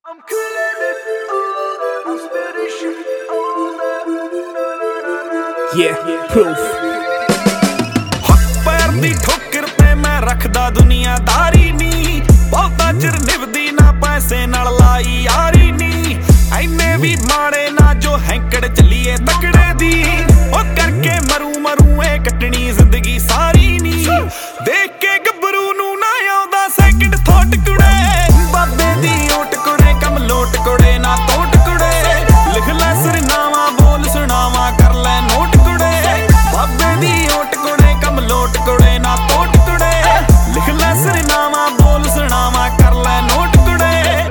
I'm killing it, I'm spitting shit all that. Yeah, proof. ਹੱਕ ਪੈਰ ਦੀ ਠੋਕਰ ਤੇ ਮੈਂ ਰੱਖਦਾ ਦੁਨੀਆਦਾਰੀ ਨੀ, ਬਹੁਤਾ ਚਿਰ ਨਿਭਦੀ ਨਾ ਪੈਸੇ ਨਾਲ ਲਾਈ ਯਾਰੀ ਨੀ। ਐਨੇ ਵੀ ਮਾੜੇ ਨਾ ਜੋ ਹੈਂਕੜ ਚੱਲੀਏ ਤਕੜੇ ਦੀ, ਉਹ ਕਰਕੇ ਮਰੂ ਏ ਕੱਟਣੀ ਜ਼ਿੰਦਗੀ ਸਾਰੀ ਨੀ। ਦੇਖ ਕੇ ਗੱਭਰੂ ਨੂੰ ਨਾ ਆਉਂਦਾ ਸੈਕਿੰਡ ਥੋਟ ਕੁੜੇ, ਬਾਬੇ ਦੀ ਓਟ ਕੁੜੇ ਕੰਮ ਲੋਟ ਕੁੜੇ ਨਾ ਤੋਟ ਕੁੜੇ। ਲਿਖ ਲੈ ਸਰਨਾਵਾ ਬੋਲ ਸੁਣਾਵਾ ਕਰ ਲੈ ਨੋਟ ਕੁੜੇ, ਬਾਬੇ ਦੀ ਓਟ ਕੁੜੇ ਕੰਮ ਲੋਟ ਕੁੜੇ ਨਾ ਤੋਟ ਕੁੜੇ। ਲਿਖ ਲੈ ਸਰਨਾਵਾ ਬੋਲ ਸੁਣਾਵਾ ਕਰ ਲੈ ਨੋਟ ਕੁੜੇ।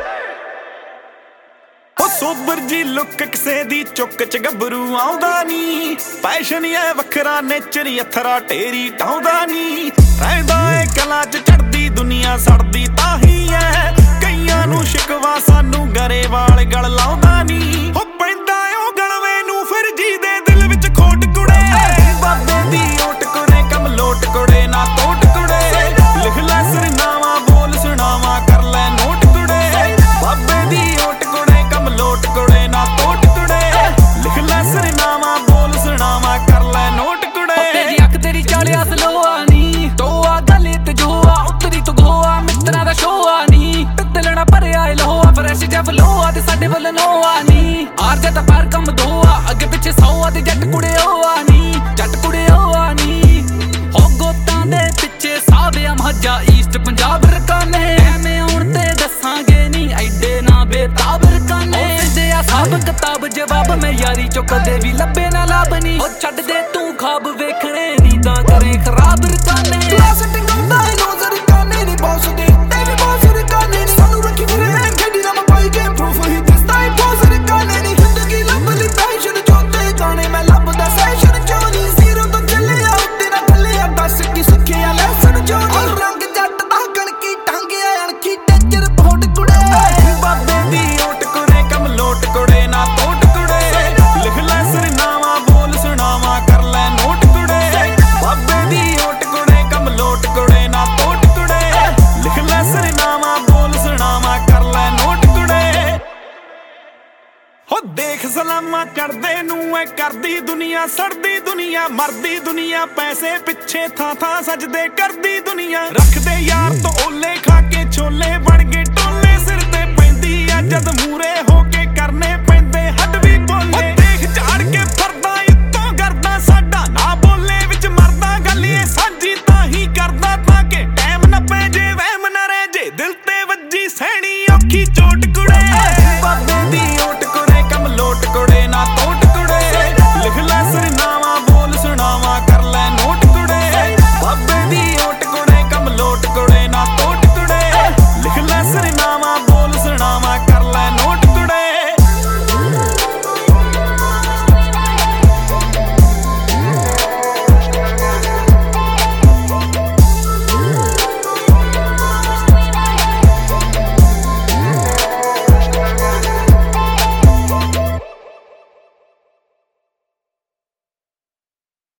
ਉਹ ਸੋਬਰ ਜੀ ਲੁੱਕ ਕਿਸੇ ਦੀ ਚੁੱਕ ਚ ਗੱਭਰੂ ਆਉਂਦਾ ਨੀ, ਪੈਸ਼ਨ ਐ ਵੱਖਰਾ ਨੇਚਰ ਅਥਰਾ ਢੇਰੀ ਢਾਉਂਦਾ ਨੀ। ਰਹਿੰਦਾ ਏ ਕਲਾ ਚ ਚੜਦੀ ਦੁਨੀਆ ਸੜਦੀ ਤਾਂ ਹੀ ਐ, ਕਈਆਂ ਨੂੰ ਸ਼ਿਕਵਾ ਸਾਨੂੰ ਗਰੇਵਾਲ ਗਲ ਲਾਉਂਦਾ ਨੀ। ਹੋ ਪੈਂਦਾ ਓ ਗਲਵੇ ਨੂੰ ਫਿਰ ਜੀ ਦੇ ਦਿਲ ਵਿੱਚ ਖੋਟ ਕੁੜੇ, ਬਾਬੇ ਦੀ ਓਟ ਕੁੜੇ ਕੰਮ ਲੋਟ ਕੁੜੇ ਨਾ ਤੋਟ ਕੁੜੇ। ਲਿਖ ਲੈ ਸਰਨਾਵਾ ਬੋਲ ਸੁਣਾਵਾ ਕਰ ਲੈ ਨੋਟ ਕੁੜੇ, ਬਾਬੇ ਦੀ ਓਟ ਕੁੜੇ ਕੰਮ ਲੋਟ ਕੁੜੇ ਨਾ ਤੋਟ ਕੁੜੇ। ਲਿਖ ਲੈ ਸਰਨਾਵਾ ਬੋਲ ਸੁਣਾਵਾ ਕਰ ਲੈ ਨੋਟ ਕੁੜੇ। ਤੇਰੀ ਅੱਖ ਤੇਰੀ ਚਾਲਿਆ ਸਲੋਆ ਨੀ, ਤੋਆ ਗਲੇ ਤੇ ਜੋਆ ਉਤਰੀ ਤੂੰ ਗੋਆ ਮਿੱਤਰਾਂ ਦਾ ਸ਼ੋਆ ਨੀ। ਪਿੱਤਲਣਾ ਭਰਿਆ ਏ ਲੋਹਾ ਫਰੈਸ਼ ਜਿਹਾ ਫਲੋਆ ਤੇ ਸਾਡੇ ਵੱਲ ਨੋਆ ਨੀ। ਆਰ ਜਾ ਤਾਂ ਪਰ ਕੰਮ ਦੋਆ ਅੱਗੇ ਪਿੱਛੇ ਸੌਆ ਤੇ ਜੱਟ ਕੁੜੇ ਓਆ ਨੀ, ਜੱਟ ਕੁੜੇ ਓਆ ਨੀ। ਹੋ ਗੋਤਾਂ ਦੇ ਪਿੱਛੇ ਸਾਵਿਆ ਮਹੱਜਾ ਈਸਟ ਪੰਜਾਬ ਰਕਾਨੇ, ਐਵੇਂ ਆਉਣ ਤੇ ਦੱਸਾਂਗੇ ਨੀ ਐਡੇ ਨਾ ਬੇਤਾਬ ਰਕਾਨੇ। ਦਿੰਦੇ ਆ ਸਭ ਕਿਤਾਬ ਜਵਾਬ ਮੈਂ ਯਾਰੀ ਚੋਂ ਕਦੇ ਵੀ ਲੱਭੇ ਨਾ ਲਾਭ ਨੀ। ਉਹ ਛੱਡ ਦੇ ਤੂੰ ਖਾਬ ਵੇਖਣੇ ਨੀ ਤਾਂ ਕਰੇ ਖਰਾਬ ਰਕਾਨੇ। ਦੇਖ ਸਲਾਮਾਂ ਚੜਦੇ ਨੂੰ ਐ ਕਰਦੀ ਦੁਨੀਆ, ਸੜਦੀ ਦੁਨੀਆ ਮਰਦੀ ਦੁਨੀਆ, ਪੈਸੇ ਪਿੱਛੇ ਥਾਂ ਥਾਂ ਸਜਦੇ ਕਰਦੀ ਦੁਨੀਆ। ਰੱਖਦੇ ਯਾਰ ਤੋਂ ਓਲੇ ਖਾ ਕੇ ਛੋਲੇ ਬਣ ਗਏ ਟੋਲੇ, ਸਿਰ ਤੇ ਪੈਂਦੀ ਆ ਜਦ ਮੂਰੇ ਹੋ ਕੇ ਕਰਨੇ ਪੈਂਦੇ ਹੱਡ ਵੀ ਬੋਲੇ। ਦੇਖ ਝਾੜ ਕੇ ਫਰਦਾ ਉੱਤੋਂ ਕਰਦਾ ਸਾਡਾ ਨਾ ਬੋਲੇ ਵਿੱਚ ਮਰਦਾ, ਗੱਲ ਇਹ ਸਾਂਝੀ ਤਾਂ ਹੀ ਕਰਦਾ ਤਾਂ ਕਿ ਟਾਈਮ ਨਾ ਪੈ ਜੇ ਵਹਿਮ ਨਾ ਰਹਿ ਜੇ, ਦਿਲ ਤੇ ਵੱਜੀ ਸਹਿਣੀ ਔਖੀ ਚੋਟ ਕੁੜੇ।